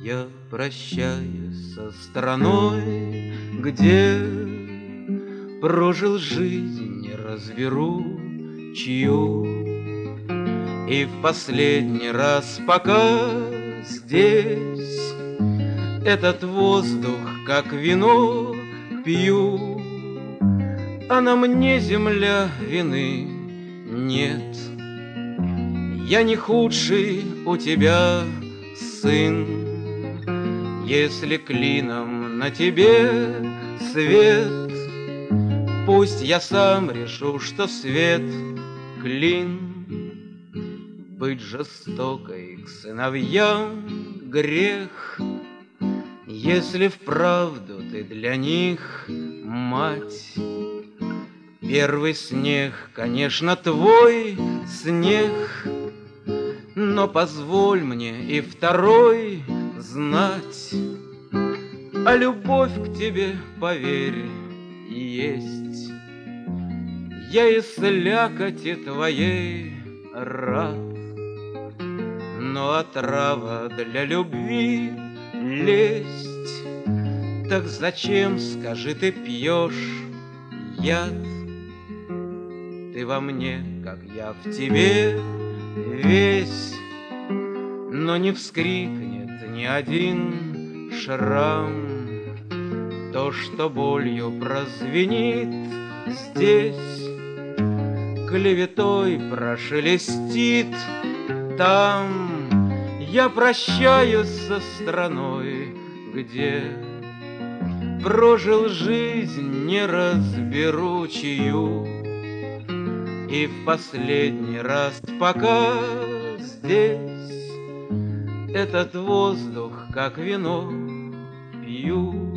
Я прощаюсь со страной, где прожил жизнь, не разберу чью. И в последний раз, пока здесь, этот воздух, как вино, пью, а на мне, земля, вины нет. Я не худший у тебя сын, если клином на тебе свет. Пусть я сам решу, что свет клин. Быть жестокой к сыновьям грех, если вправду ты для них мать. Первый снег, конечно, твой снег, но позволь мне и второй знать. А любовь к тебе, поверь, есть. Я и слякоти твоей рад, но отрава для любви лесть. Так зачем, скажи, ты пьешь яд? Ты во мне, как я в тебе, весь, но не вскрикнет ни один шрам. То, что болью прозвенит здесь, клеветой прошелестит там. Я прощаюсь со страной, где прожил жизнь, не разберу чью. И в последний раз, пока здесь, этот воздух, как вино, пью.